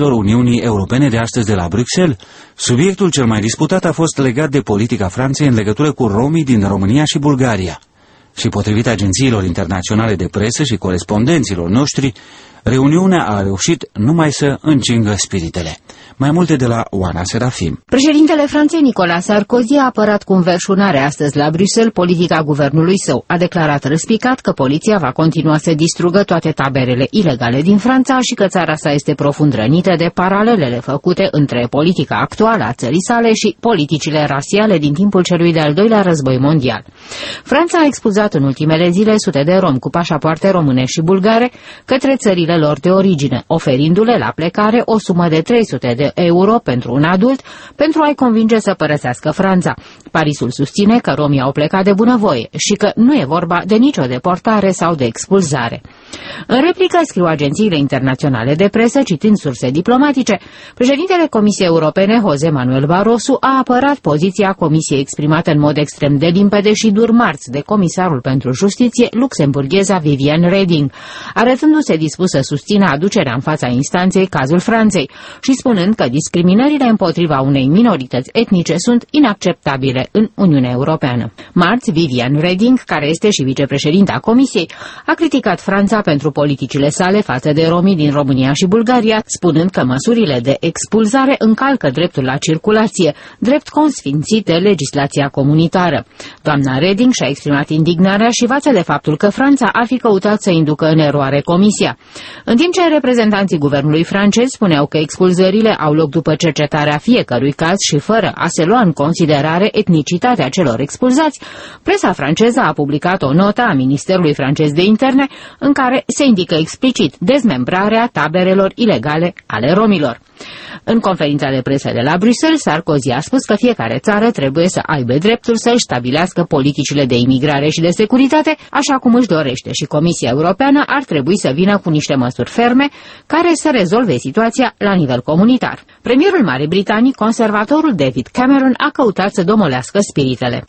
președinților Uniunii Europene de astăzi de la Bruxelles. Subiectul cel mai disputat a fost legat de politica Franței în legătură cu romii din România și Bulgaria. Și potrivit agențiilor internaționale de presă și corespondenților noștri, reuniunea a reușit numai să încingă spiritele. Mai multe de la Oana Serafim. Președintele Franței Nicolas Sarkozy a apărat cu înverșunare astăzi la Bruxelles politica guvernului său. A declarat răspicat că poliția va continua să distrugă toate taberele ilegale din Franța și că țara sa este profund rănită de paralelele făcute între politica actuală a țării sale și politicile rasiale din timpul celui de-al doilea război mondial. Franța a expulzat în ultimele zile sute de romi cu pașapoarte române și bulgare către țările lor de origine, oferindu-le la plecare o sumă de 300 de euro pentru un adult pentru a-i convinge să părăsească Franța. Parisul susține că romii au plecat de bunăvoie și că nu e vorba de nicio deportare sau de expulzare. În replică, scriu agențiile internaționale de presă, citind surse diplomatice, președintele Comisiei Europene, José Manuel Barroso, a apărat poziția Comisiei exprimată în mod extrem de limpede și dur marți de comisarul pentru justiție luxemburgheza Viviane Reding, arătându-se dispus să susțină aducerea în fața instanței cazul Franței și spunând că discriminările împotriva unei minorități etnice sunt inacceptabile în Uniunea Europeană. Marți, Viviane Reding, care este și vicepreședinta Comisiei, a criticat Franța pentru politicile sale față de romii din România și Bulgaria, spunând că măsurile de expulzare încalcă dreptul la circulație, drept consfințit de legislația comunitară. Doamna Reding și-a exprimat indignarea și față de faptul că Franța ar fi căutat să inducă în eroare Comisia. În timp ce reprezentanții guvernului francez spuneau că expulzările au loc după cercetarea fiecărui caz și fără a se lua în considerare etnicitatea celor expulzați, presa franceză a publicat o notă a Ministerului francez de Interne în care se indică explicit dezmembrarea taberelor ilegale ale romilor. În conferința de presă de la Bruxelles, Sarkozy a spus că fiecare țară trebuie să aibă dreptul să își stabilească politicile de imigrare și de securitate, așa cum își dorește, și Comisia Europeană ar trebui să vină cu niște măsuri ferme care să rezolve situația la nivel comunitar. Premierul Marii Britanii, conservatorul David Cameron, a căutat să domolească spiritele.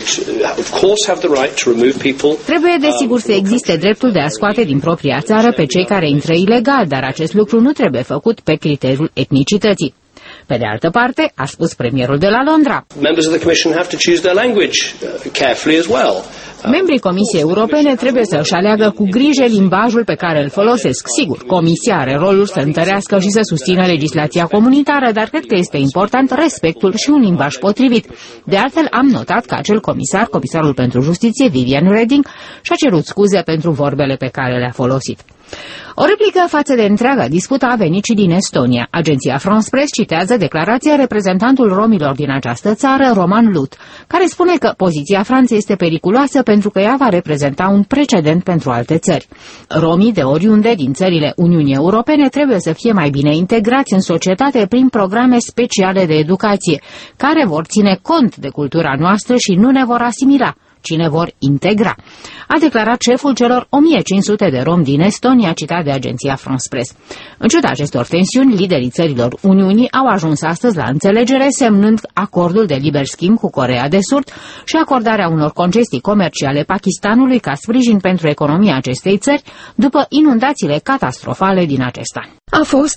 Trebuie desigur să existe dreptul de a scoate din propria țară pe cei care intră ilegal, dar acest lucru nu trebuie făcut pe criteriul etnicității. Pe de altă parte, a spus premierul de la Londra, membrii Comisiei Europene trebuie să își aleagă cu grijă limbajul pe care îl folosesc. Sigur, Comisia are rolul să întărească și să susțină legislația comunitară, dar cred că este important respectul și un limbaj potrivit. De altfel, am notat că acel comisarul pentru justiție, Viviane Reding, și-a cerut scuze pentru vorbele pe care le-a folosit. O replică față de întreaga dispută a venit și din Estonia. Agenția France Press citează declarația reprezentantul romilor din această țară, Roman Lut, care spune că poziția Franței este periculoasă pentru că ea va reprezenta un precedent pentru alte țări. Romii de oriunde din țările Uniunii Europene trebuie să fie mai bine integrați în societate prin programe speciale de educație, care vor ține cont de cultura noastră și nu ne vor asimila, ci ne vor integra, a declarat șeful celor 1500 de romi din Estonia, citat de agenția France Press. În ciuda acestor tensiuni, liderii țărilor Uniunii au ajuns astăzi la înțelegere, semnând acordul de liber schimb cu Coreea de Sud și acordarea unor concesii comerciale Pakistanului ca sprijin pentru economia acestei țări după inundațiile catastrofale din acest an. A fost